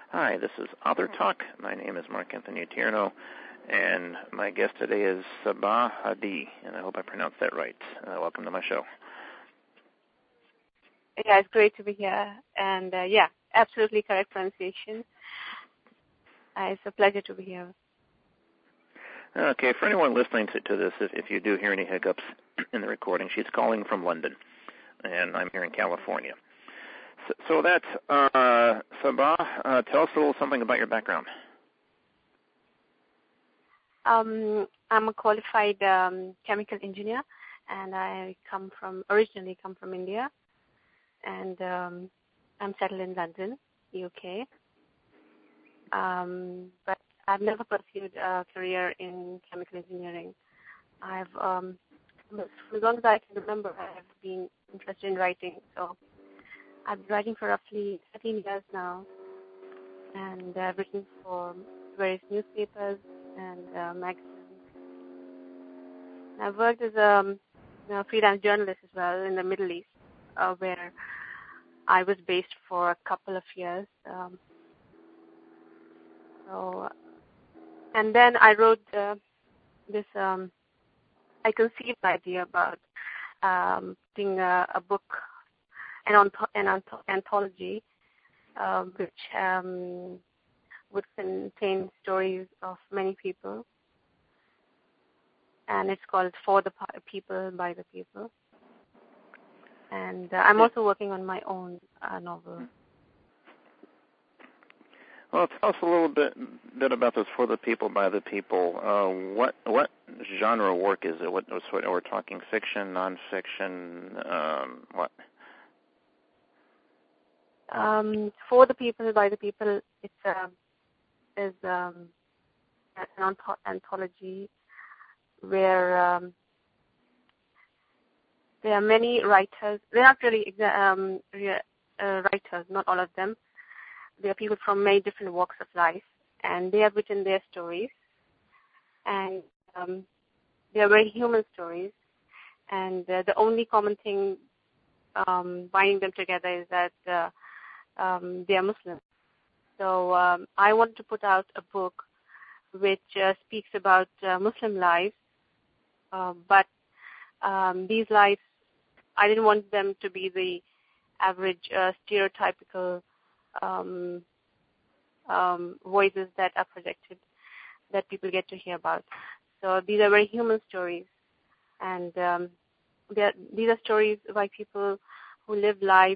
Hi, this is Author Talk. My name is Mark Anthony Tierno, and my guest today is Sabah Hadi, and I hope I pronounced that right. Welcome to my show. Yeah, it's great to be here, and absolutely correct pronunciation. It's a pleasure to be here. Okay, for anyone listening to this, if you do hear any hiccups in the recording, she's calling from London, and I'm here in California. So that's Sabah. Tell us a little something about your background. I'm a qualified chemical engineer, and I originally come from India, and I'm settled in London, UK. But I've never pursued a career in chemical engineering. As long as I can remember, I've been interested in writing. So I've been writing for roughly 13 years now, and I've written for various newspapers and magazines. I've worked as a freelance journalist as well in the Middle East, where I was based for a couple of years. And then I wrote this. I conceived the idea about doing a book, an anthology, which would contain stories of many people, and it's called For the People, by the People. And I'm also working on my own novel. Well, tell us a little bit about this For the People, by the People. What genre of work is it? What we're talking fiction, nonfiction, what? For the People, by the People, is an anthology where there are many writers. They're not really writers, not all of them. There are people from many different walks of life, and they have written their stories, and they are very human stories, and the only common thing binding them together is that they are Muslims. So I wanted to put out a book which speaks about Muslim lives, but these lives, I didn't want them to be the average stereotypical voices that are projected, that people get to hear about. So these are very human stories, and these are stories by people who live life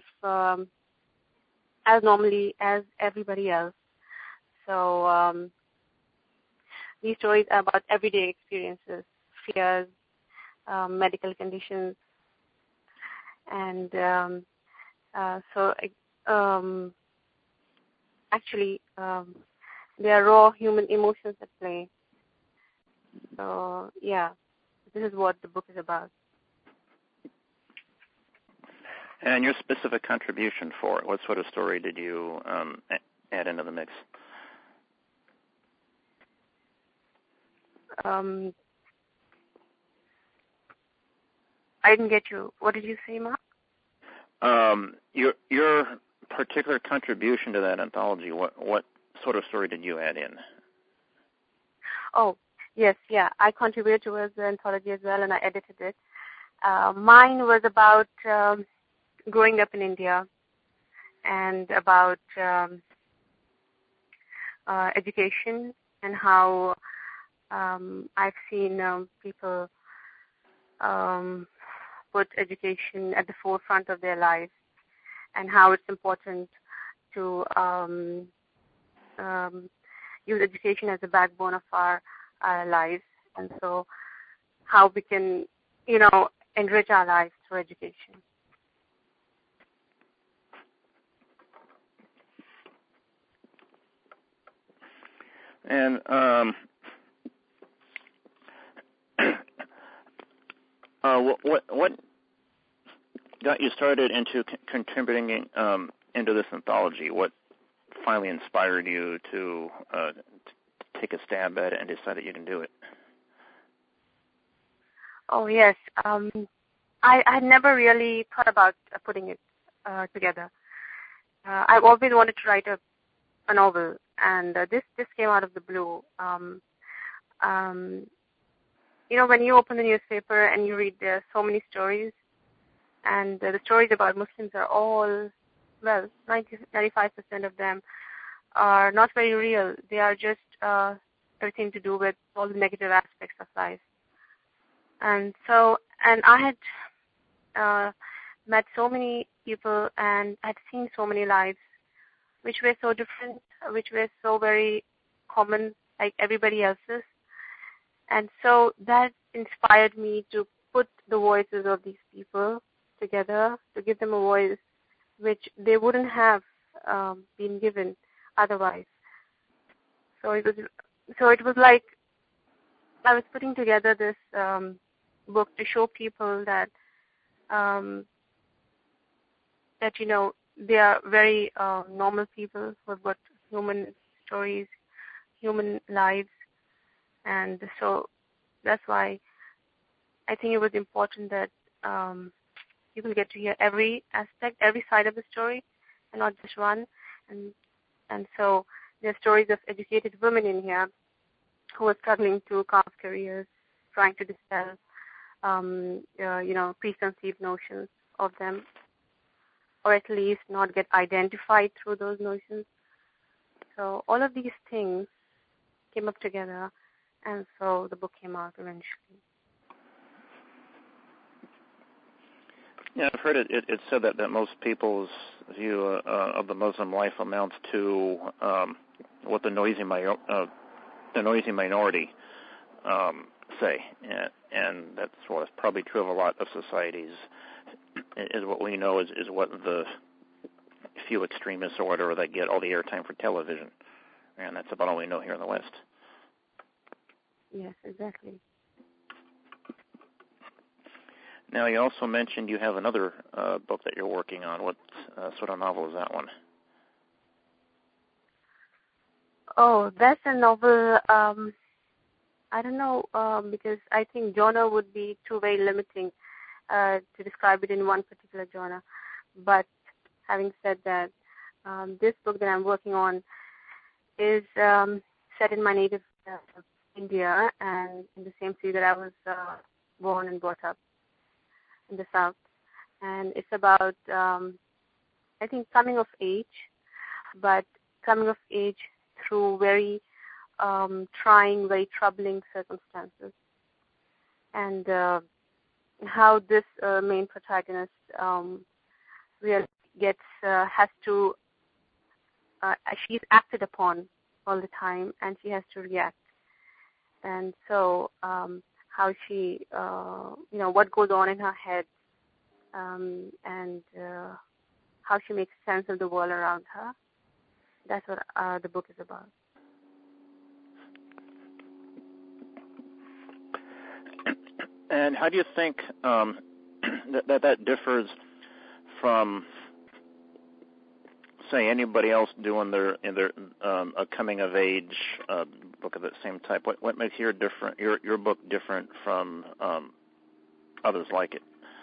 as normally as everybody else. So these stories are about everyday experiences, fears, medical conditions, and actually, there are raw human emotions at play. So, this is what the book is about. And your specific contribution for it, what sort of story did you add into the mix? I didn't get you. What did you say, Mark? Your particular contribution to that anthology, what sort of story did you add in? Oh, yes, I contributed towards the anthology as well, and I edited it. Mine was about growing up in India, and about education, and how I've seen people put education at the forefront of their lives, and how it's important to use education as the backbone of our lives, and so how we can, enrich our lives through education. And what got you started into contributing into this anthology? What finally inspired you to take a stab at it and decide that you can do it? Oh, yes. I had never really thought about putting it together. I've always wanted to write a novel, and this came out of the blue. When you open the newspaper and you read, there are so many stories, and the stories about Muslims are all, 95% of them are not very real. They are just everything to do with all the negative aspects of life. And I had met so many people and had seen so many lives which were so different, which were so very common, like everybody else's. And so that inspired me to put the voices of these people together, to give them a voice which they wouldn't have been given otherwise. So it was like I was putting together this book to show people that they are very normal people who have got human stories, human lives, and so that's why I think it was important that people get to hear every aspect, every side of the story, and not just one. And so there are stories of educated women in here who are struggling to carve careers, trying to dispel, preconceived notions of them, or at least not get identified through those notions. So all of these things came up together, and so the book came out eventually. Yeah, I've heard it said that most people's view of the Muslim life amounts to what the noisy minority say, and that's what's probably true of a lot of societies. Is what we know is what the few extremists or whatever that get all the airtime for television, and that's about all we know here in the West. Yes, exactly. Now, you also mentioned you have another book that you're working on. What sort of novel is that one? Oh, that's a novel. I don't know, because I think genre would be too very limiting to describe it in one particular genre. But having said that, this book that I'm working on is set in my native India, and in the same city that I was born and brought up, in the South. And it's about, I think, coming of age, but coming of age through very trying, very troubling circumstances. And how this main protagonist really she's acted upon all the time, and she has to react. And so how she, what goes on in her head, and how she makes sense of the world around her. That's what the book is about. And how do you think that differs from, say, anybody else doing their a coming of age book of the same type? What makes your book different from others like it?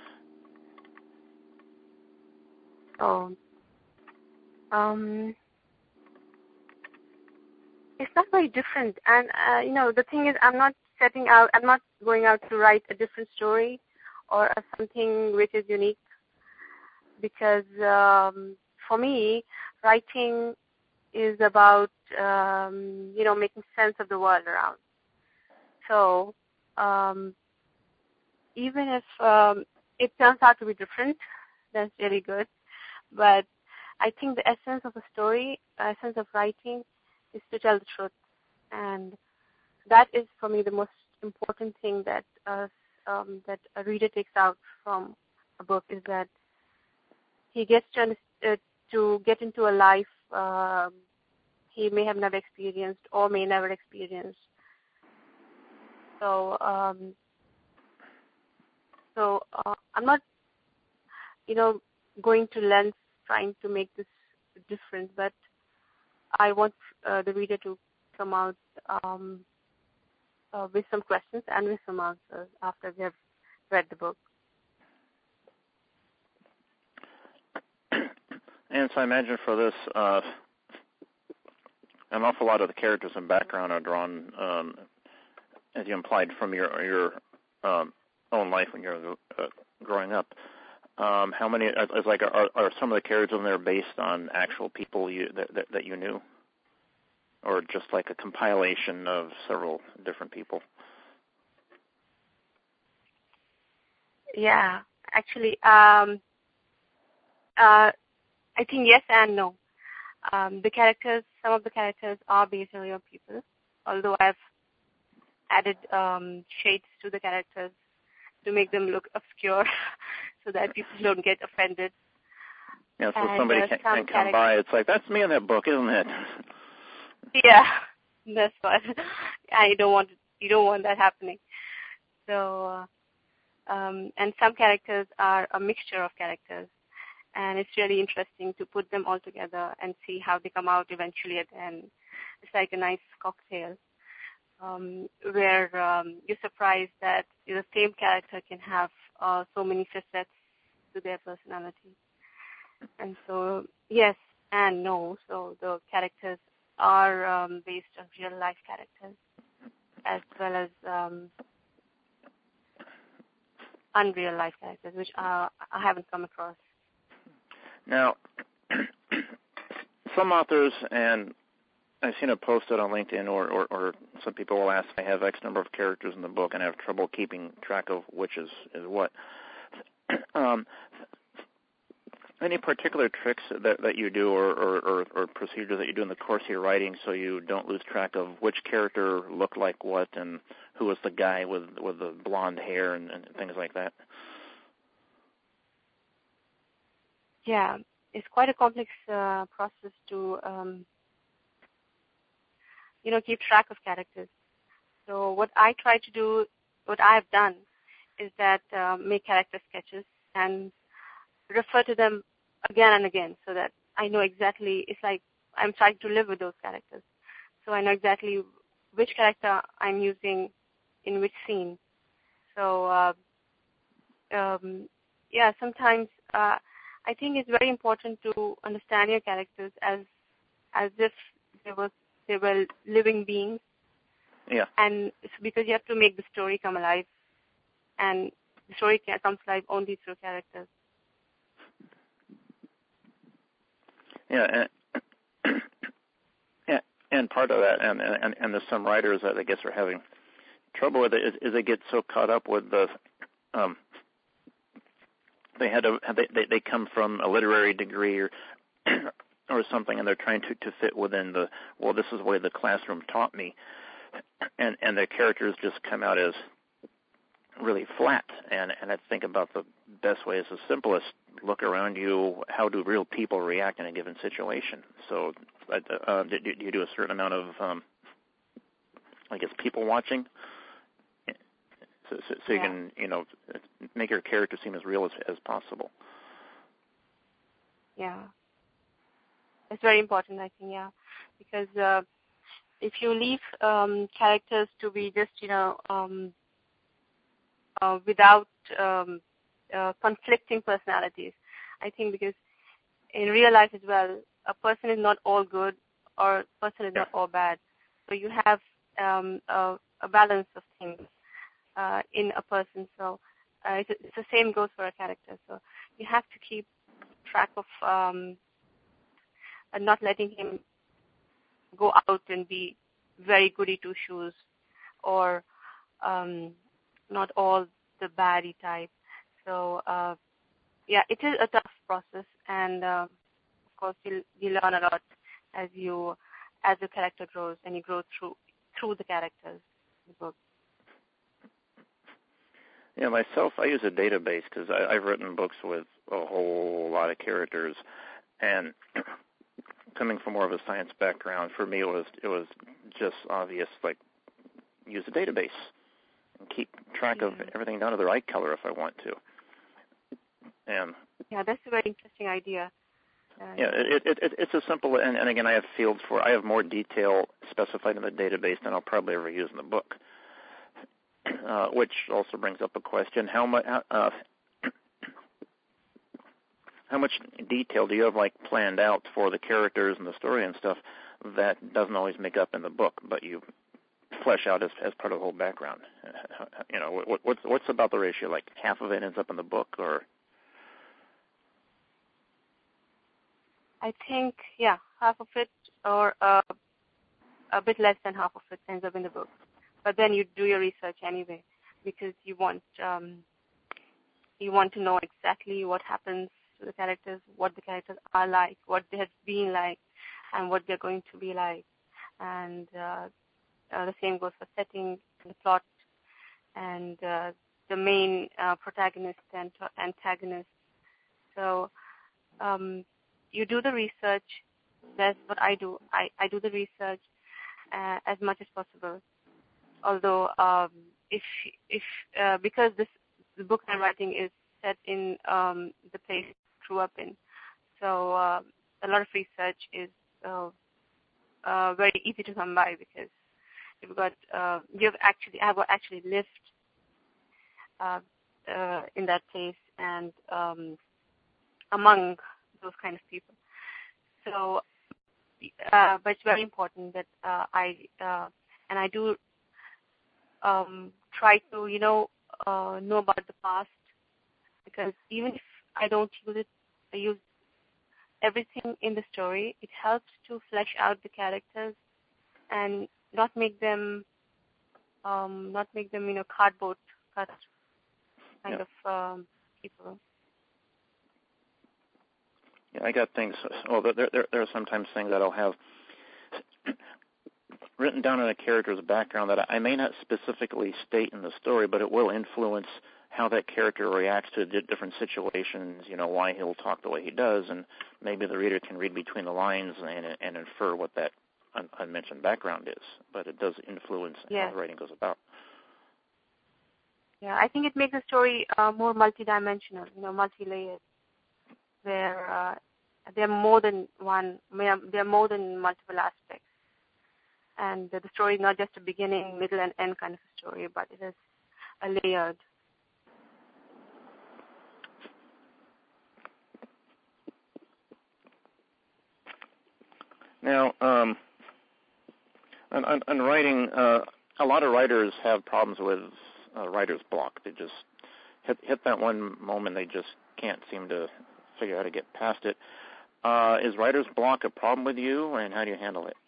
It's not very different, and the thing is, I'm not going out to write a different story or something which is unique, because for me, writing is about making sense of the world around. So even if it turns out to be different, that's really good. But I think the essence of a story, essence of writing, is to tell the truth, and that is for me the most important thing that that a reader takes out from a book, is that he gets to get into a life he may have never experienced or may never experience. So I'm not going to lengths trying to make this different, but I want the reader to come out with some questions and with some answers after they have read the book. And so I imagine for this an awful lot of the characters and background are drawn, as you implied, from your own life when you're growing up. How many? Are some of the characters in there based on actual people that you knew, or just like a compilation of several different people? Yeah, actually, I think yes and no. Some of the characters are based on real people, although I've added shades to the characters to make them look obscure so that people don't get offended. Yeah, so somebody can come by. It's like, that's me in that book, isn't it? Yeah, that's what. You don't want that happening. So, and some characters are a mixture of characters. And it's really interesting to put them all together and see how they come out eventually at the end. It's like a nice cocktail where you're surprised that the same character can have so many facets to their personality. And so, yes and no. So the characters are based on real life characters as well as unreal life characters, which I haven't come across. Now, some authors, and I've seen it posted on LinkedIn, or some people will ask, I have X number of characters in the book, and I have trouble keeping track of which is what. Any particular tricks that you do or procedures that you do in the course of your writing so you don't lose track of which character looked like what and who was the guy with the blonde hair and things like that? Yeah, it's quite a complex process to, keep track of characters. So what I try to do, what I've done, is that make character sketches and refer to them again and again so that I know exactly, it's like I'm trying to live with those characters. So I know exactly which character I'm using in which scene. So, sometimes I think it's very important to understand your characters as if they were living beings. Yeah. And it's because you have to make the story come alive, and the story comes alive only through characters. Yeah, and part of that, and there's some writers that I guess are having trouble with it is they get so caught up with the they come from a literary degree or something, and they're trying to fit within this is the way the classroom taught me, and their characters just come out as really flat. And I think about the best way is the simplest. Look around you. How do real people react in a given situation? So, do you do a certain amount of, people watching? So you can, make your character seem as real as possible. Yeah. It's very important, I think, because if you leave characters to be just, without conflicting personalities, I think because in real life as well, a person is not all good or a person is not all bad. So you have a balance of things in a person. So it's the same goes for a character. So you have to keep track of not letting him go out and be very goody two-shoes or not all the baddie type. So, it is a tough process, and of course you learn a lot as the character grows and you grow through the characters in the book. Yeah, myself, I use a database because I've written books with a whole lot of characters, and coming from more of a science background, for me it was just obvious, like, use a database and keep track of everything down to the right color if I want to. And that's a very interesting idea. It's a simple, and again, I have more detail specified in the database than I'll probably ever use in the book. Which also brings up a question: how how much detail do you have like planned out for the characters and the story and stuff that doesn't always make up in the book, but you flesh out as part of the whole background? You know, what's about the ratio? Like half of it ends up in the book, or? I think, yeah, half of it, or a bit less than half of it ends up in the book. But then you do your research anyway, because you want to know exactly what happens to the characters, what the characters are like, what they have been like, and what they're going to be like. And the same goes for setting, the plot, and the main protagonist and antagonist. So you do the research. That's what I do. I do the research as much as possible. Although, because the book I'm writing is set in the place I grew up in, so a lot of research is very easy to come by, because I've actually lived in that place and among those kind of people. So, but it's very important that I do try to know about the past, because even if I don't use it, I use everything in the story. It helps to flesh out the characters and not make them cardboard cut kind of people. Yeah, I got things. Well, there are sometimes things that I'll have written down in a character's background that I may not specifically state in the story, but it will influence how that character reacts to different situations, why he'll talk the way he does, and maybe the reader can read between the lines and infer what that unmentioned background is. But it does influence how the writing goes about. Yeah, I think it makes the story more multidimensional, multi-layered, where there are more than multiple aspects. And the story is not just a beginning, middle, and end kind of a story, but it is a layered. Now, on writing, a lot of writers have problems with writer's block. They just hit that one moment, they just can't seem to figure out how to get past it. Is writer's block a problem with you, and how do you handle it?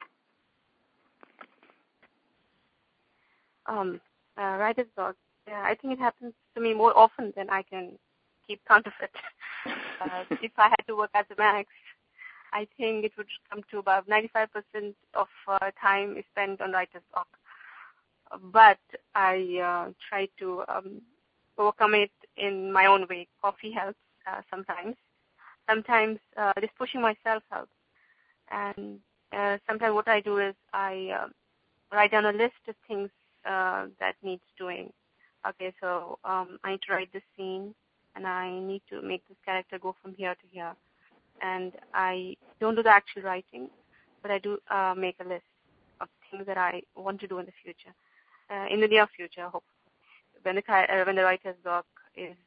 Writer's block. Yeah, I think it happens to me more often than I can keep count of it. If I had to work as a max, I think it would come to about 95% of time is spent on writer's block. But I try to overcome it in my own way. Coffee helps sometimes. Sometimes just pushing myself helps. And sometimes what I do is I write down a list of things that needs doing. Okay, so I need to write this scene, and I need to make this character go from here to here. And I don't do the actual writing, but I do make a list of things that I want to do in the future, in the near future, hopefully. When the writer's block is,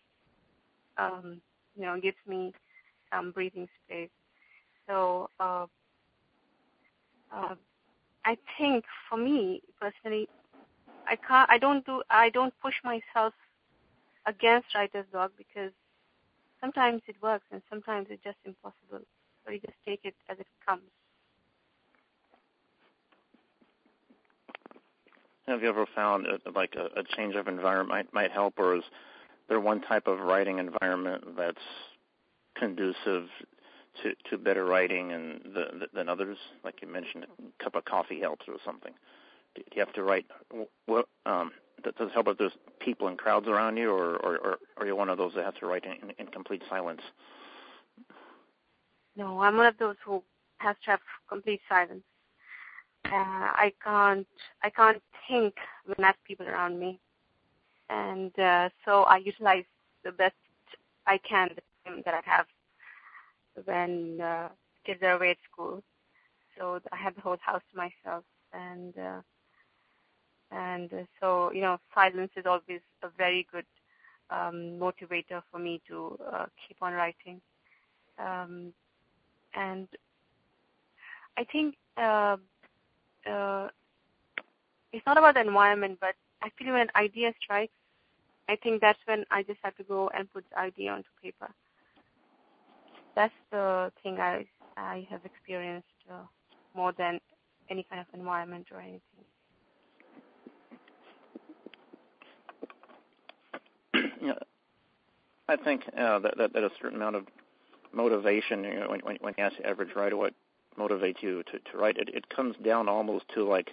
gives me some breathing space. So I think for me personally, I don't push myself against writer's block, because sometimes it works and sometimes it's just impossible. So you just take it as it comes. Have you ever found a change of environment might help, or is there one type of writing environment that's conducive to better writing than others? Like you mentioned, a cup of coffee helps or something. Do you have to write? Does it help if there's people and crowds around you, or are you one of those that has to write in complete silence? No, I'm one of those who has to have complete silence. I can't think when I have people around me, and so I utilize the best I can the time that I have when kids are away at school. So I have the whole house to myself, and so silence is always a very good motivator for me to keep on writing. And I think it's not about the environment, but actually when an idea strikes, I think that's when I just have to go and put the idea onto paper. That's the thing I have experienced more than any kind of environment or anything. Yeah, I think that a certain amount of motivation, when you ask the average writer what motivates you to write, it comes down almost to like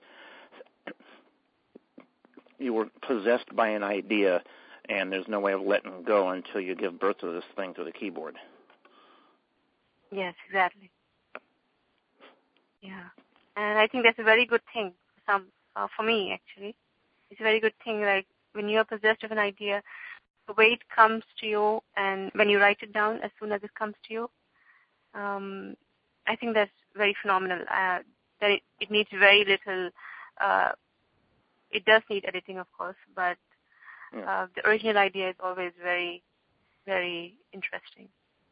you were possessed by an idea, and there's no way of letting go until you give birth to this thing through the keyboard. Yes, exactly. Yeah, and I think that's a very good thing for me, actually. It's a very good thing, like when you are possessed of an idea, the way it comes to you, and when you write it down, as soon as it comes to you, I think that's very phenomenal. That it needs very little. It does need editing, of course, but the original idea is always very, very interesting.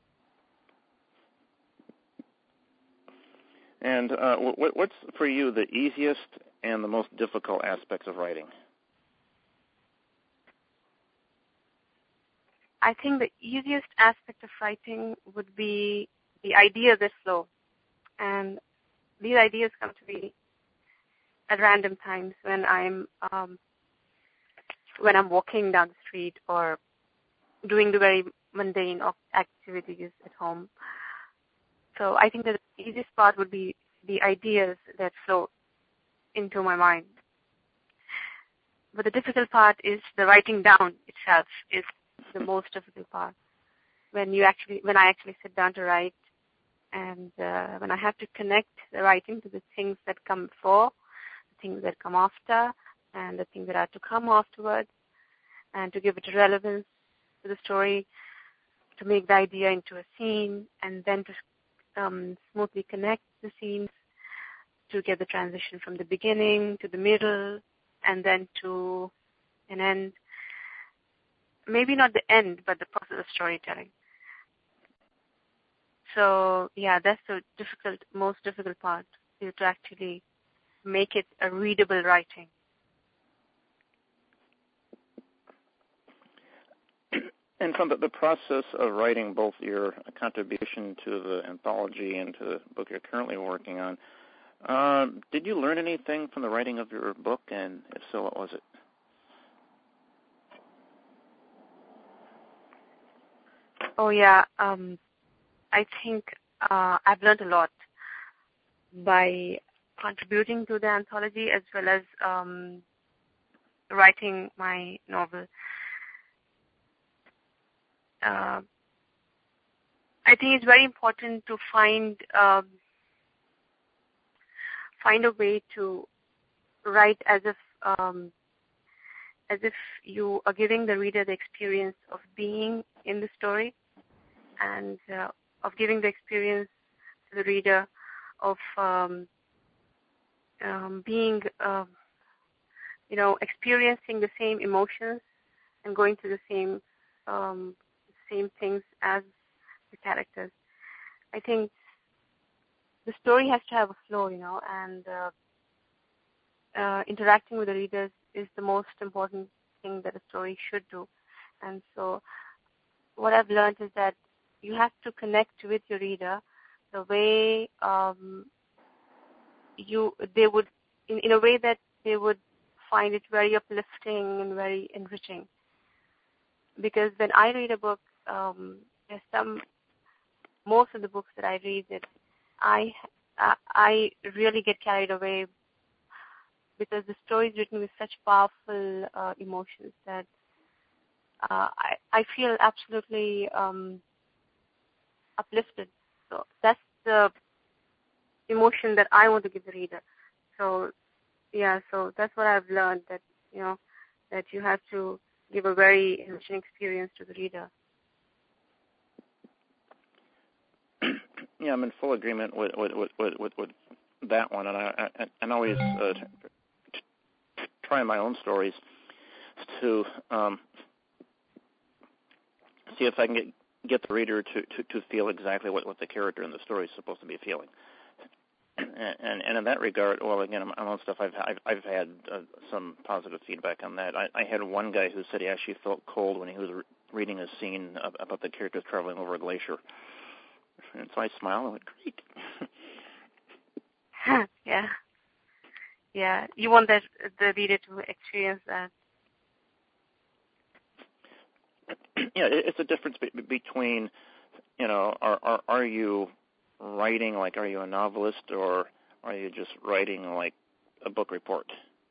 And what's for you the easiest and the most difficult aspects of writing? I think the easiest aspect of writing would be the ideas that flow. And these ideas come to me at random times when I'm walking down the street or doing the very mundane activities at home. So I think that the easiest part would be the ideas that flow into my mind. But the difficult part is the writing down itself is the most difficult part. When I actually sit down to write, and when I have to connect the writing to the things that come before, the things that come after, and the things that are to come afterwards, and to give it relevance to the story, to make the idea into a scene, and then to smoothly connect the scenes, to get the transition from the beginning to the middle, and then to an end. Maybe not the end, but the process of storytelling. So, yeah, that's the most difficult part, is to actually make it a readable writing. And from the process of writing both your contribution to the anthology and to the book you're currently working on, did you learn anything from the writing of your book, and if so, what was it? Oh, yeah. I think I've learned a lot by contributing to the anthology as well as writing my novel. I think it's very important to find a way to write as if you are giving the reader the experience of being in the story, and of giving the experience to the reader of being, experiencing the same emotions and going through the same things as the characters. I think the story has to have a flow, and interacting with the readers is the most important thing that a story should do. And so what I've learned is that you have to connect with your reader the way they would, in a way that they would find it very uplifting and very enriching. Because when I read a book, most of the books that I read, that I really get carried away because the story is written with such powerful emotions that I feel absolutely uplifted. So that's the emotion that I want to give the reader. So so that's what I've learned, that that you have to give a very enriching experience to the reader. Yeah, I'm in full agreement with that one, and I always try in my own stories to see if I can get the reader to feel exactly what the character in the story is supposed to be feeling. And in that regard, well, again, among stuff I've had some positive feedback on that. I had one guy who said he actually felt cold when he was reading a scene about the characters traveling over a glacier. And so I smiled and went, great. Yeah. Yeah. You want the reader to experience that. Yeah, it's a difference between, are you writing like, are you a novelist, or are you just writing like a book report?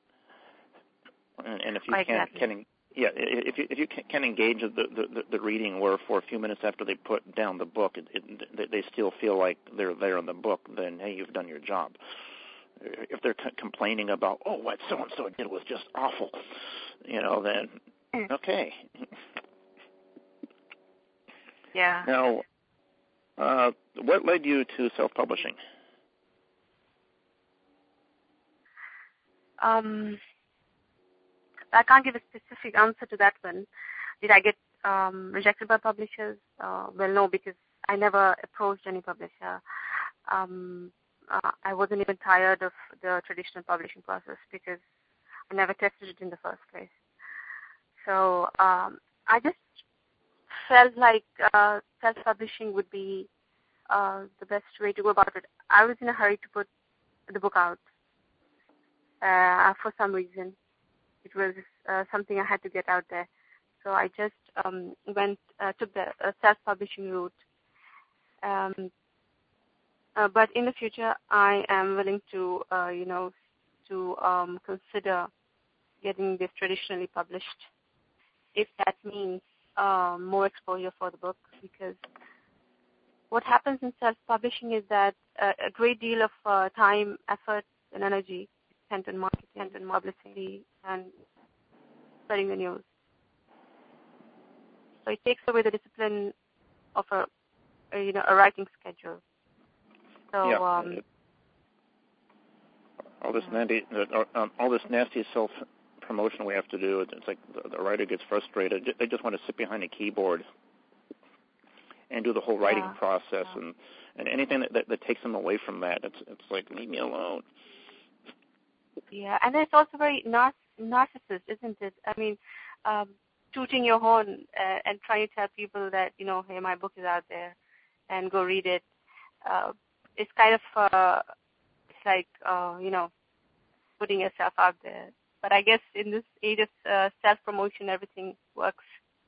And if you if you can engage the reading, where for a few minutes after they put down the book, they still feel like they're there in the book, then hey, you've done your job. If they're complaining about, oh, what so and so did was just awful, then okay. Yeah. Now, what led you to self-publishing? I can't give a specific answer to that one. Did I get rejected by publishers? Well, no, because I never approached any publisher. I wasn't even tired of the traditional publishing process because I never tested it in the first place. So I just felt like self-publishing would be the best way to go about it. I was in a hurry to put the book out for some reason. It was something I had to get out there. So I just took the self-publishing route. But in the future, I am willing to, consider getting this traditionally published, if that means more exposure for the book. Because what happens in self-publishing is that a great deal of time, effort, and energy is spent on marketing and publicity and spreading the news. So it takes away the discipline of a writing schedule. So all this nasty self-promotion we have to do. It's like the writer gets frustrated. They just want to sit behind a keyboard and do the whole writing process, and anything that takes them away from that, it's like, leave me alone. Yeah, and it's also very narcissist, isn't it? I mean, tooting your horn and trying to tell people that, hey, my book is out there and go read it. It's kind of, it's like, putting yourself out there. But I guess in this age of self-promotion, everything works.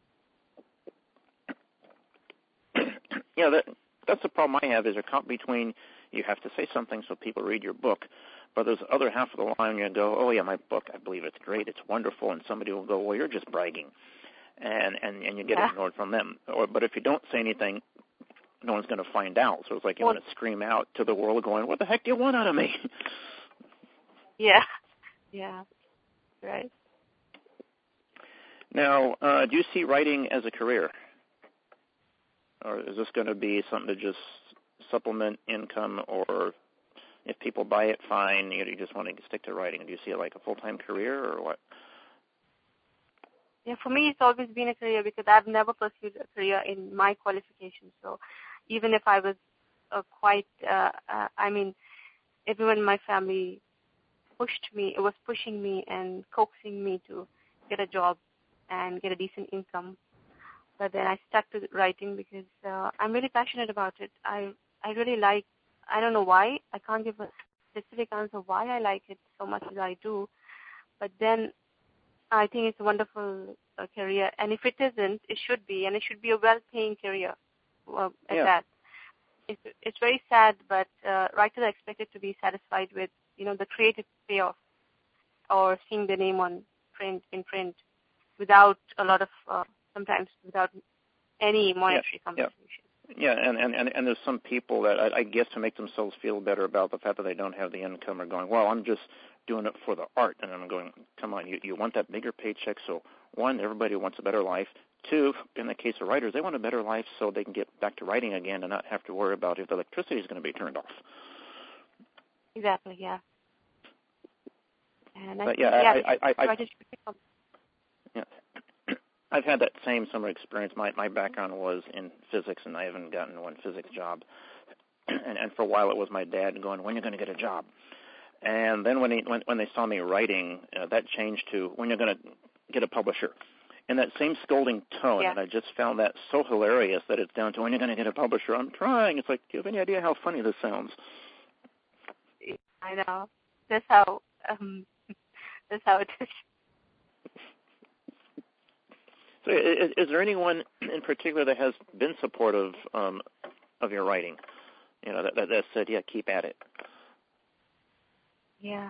Yeah, that's the problem I have, is a count between you have to say something so people read your book, but there's the other half of the line you go, oh, yeah, my book, I believe it's great, it's wonderful, and somebody will go, well, you're just bragging, and you get ignored from them. But if you don't say anything, no one's going to find out. So it's like you want to scream out to the world going, what the heck do you want out of me? Yeah, right. Now, do you see writing as a career? Or is this going to be something to just supplement income, or if people buy it, fine, you just want to stick to writing? Do you see it like a full-time career, or what? Yeah, for me, it's always been a career because I've never pursued a career in my qualifications. So even if I was everyone in my family was pushing me and coaxing me to get a job and get a decent income. But then I stuck to writing because I'm really passionate about it. I really like, I don't know why, I can't give a specific answer why I like it so much as I do. But then I think it's a wonderful career. And if it isn't, it should be. And it should be a well-paying career at that. It's very sad, but writers are expected to be satisfied with, the creative payoff or seeing the name in print, without a lot of, sometimes without any monetary compensation. Yeah, and there's some people that I guess to make themselves feel better about the fact that they don't have the income are going, well, I'm just doing it for the art. And I'm going, come on, you want that bigger paycheck. So, one, everybody wants a better life. Two, in the case of writers, they want a better life so they can get back to writing again and not have to worry about if the electricity is going to be turned off. Exactly, yeah. And I I've had that same summer experience. My background was in physics, and I haven't gotten one physics job. And for a while, it was my dad going, "When are you going to get a job?" And then when they saw me writing, that changed to, "When you're going to get a publisher." In that same scolding tone, and I just found that so hilarious that it's down to, "When you're going to get a publisher?" I'm trying. It's like, do you have any idea how funny this sounds? I know. That's how it is. So is there anyone in particular that has been supportive of your writing, that said, yeah, keep at it? Yeah.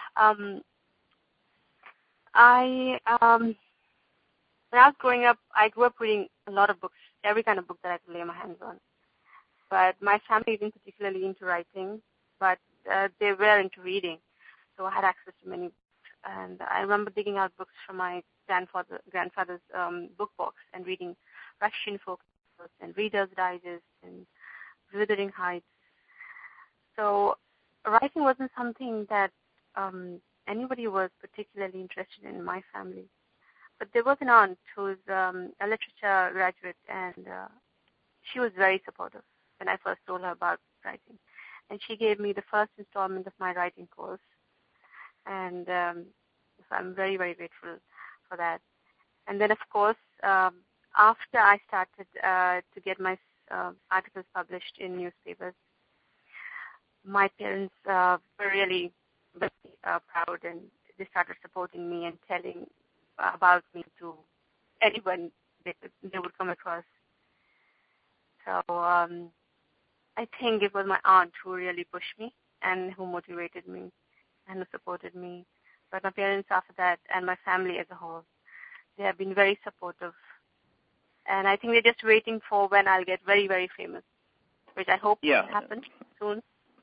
When I was growing up, I grew up reading a lot of books, every kind of book that I could lay my hands on. But my family isn't particularly into writing, but they were into reading. So I had access to many books. And I remember digging out books from my grandfather's book box and reading Russian folk tales and Reader's Digest and Wuthering Heights. So writing wasn't something that anybody was particularly interested in my family. But there was an aunt who's a literature graduate, and she was very supportive when I first told her about writing. And she gave me the first installment of my writing course. And so I'm very, very grateful for that. And then, of course, after I started to get my articles published in newspapers, my parents were really very proud, and they started supporting me and telling about me to anyone they would come across. So I think it was my aunt who really pushed me and who motivated me and who supported me. But my parents after that, and my family as a whole, they have been very supportive. And I think they're just waiting for when I'll get very, very famous, which I hope will happen soon.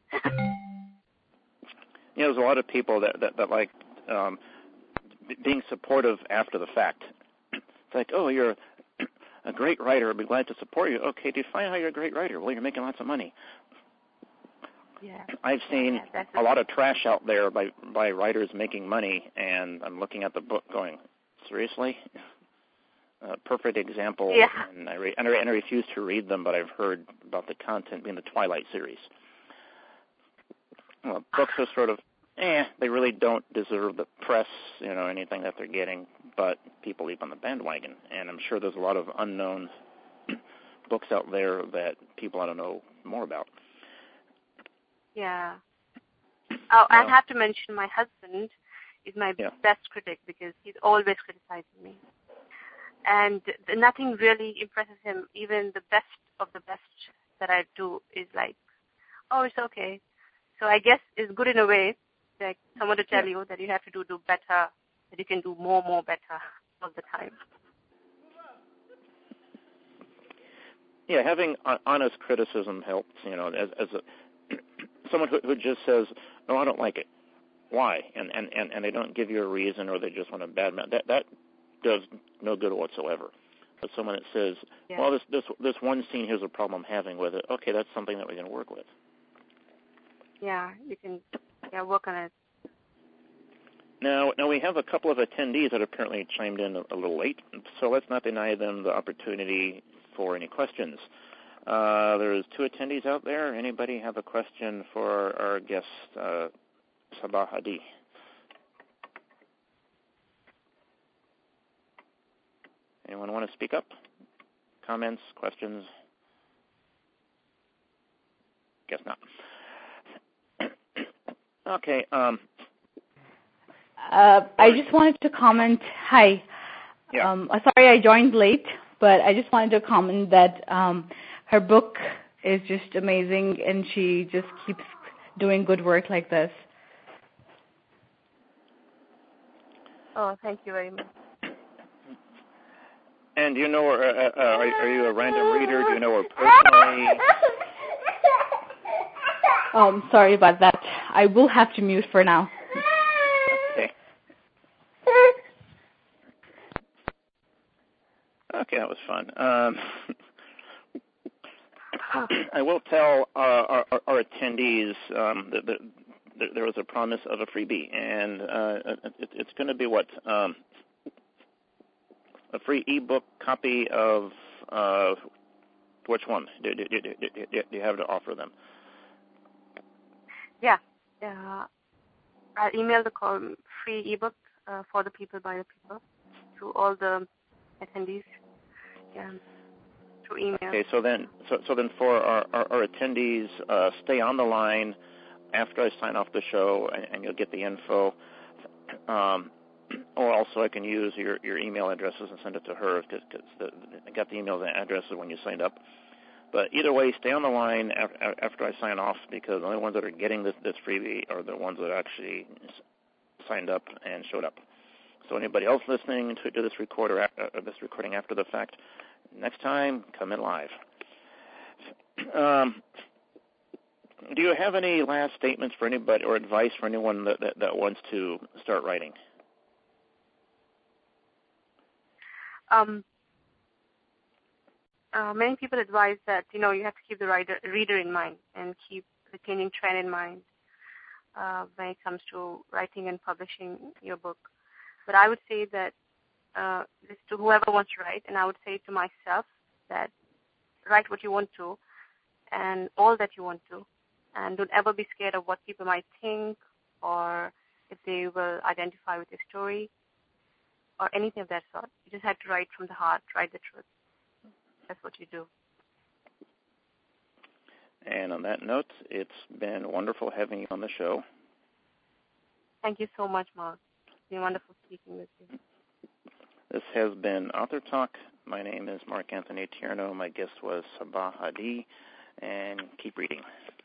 There's a lot of people that like being supportive after the fact. It's like, "Oh, you're a great writer. I'd be glad to support you." Okay, define how you're a great writer. Well, you're making lots of money. Yeah. I've seen a lot of trash out there by writers making money, and I'm looking at the book going, seriously? Perfect example. Yeah. And I refuse to read them, but I've heard about the content being the Twilight series. Well, books are sort of, they really don't deserve the press, anything that they're getting, but people leap on the bandwagon. And I'm sure there's a lot of unknown books out there that people ought to know more about. Yeah. Oh, I have to mention my husband is my best critic because he's always criticizing me. And nothing really impresses him. Even the best of the best that I do is like, oh, it's okay. So I guess it's good in a way, like someone to tell you that you have to do better, that you can do more better all the time. Yeah, having honest criticism helps, as someone who just says, "No, I don't like it." Why? And they don't give you a reason, or they just want to badmouth. That does no good whatsoever. But someone that says, "Well, this one scene, here's a problem I'm having with it." Okay, that's something that we can work with. Yeah, you can work on it. Now we have a couple of attendees that apparently chimed in a little late, so let's not deny them the opportunity for any questions. There's 2 attendees out there. Anybody have a question for our guest, Sabah Hadi? Anyone want to speak up? Comments, questions? Guess not. Okay. I just wanted to comment. Hi. Yeah. Sorry I joined late, but I just wanted to comment that her book is just amazing, and she just keeps doing good work like this. Oh, thank you very much. And do you know her, are you a random reader? Do you know her personally? Sorry about that. I will have to mute for now. Okay. Okay, that was fun. I will tell our attendees that there was a promise of a freebie, and it's going to be what a free ebook copy of which one do you have to offer them? Yeah. I'll email the free ebook for the people by the people to all the attendees. Yeah. Through email. Okay, so then for our attendees, stay on the line after I sign off the show, and you'll get the info. Or also I can use your email addresses and send it to her because I got the email addresses when you signed up. But either way, stay on the line after I sign off because the only ones that are getting this freebie are the ones that actually signed up and showed up. So anybody else listening to this this recording after the fact, next time, come in live. Do you have any last statements for anybody or advice for anyone that wants to start writing? Many people advise that, you have to keep the reader in mind and keep the changing trend in mind when it comes to writing and publishing your book. But I would say that this to whoever wants to write, and I would say to myself that write what you want to and all that you want to, and don't ever be scared of what people might think or if they will identify with your story or anything of that sort. You just have to write from the heart, write the truth. That's what you do. And on that note, it's been wonderful having you on the show. Thank you so much, Mark. It's been wonderful speaking with you. This has been Author Talk. My name is Mark Anthony Tierno. My guest was Sabah Hadi. And keep reading.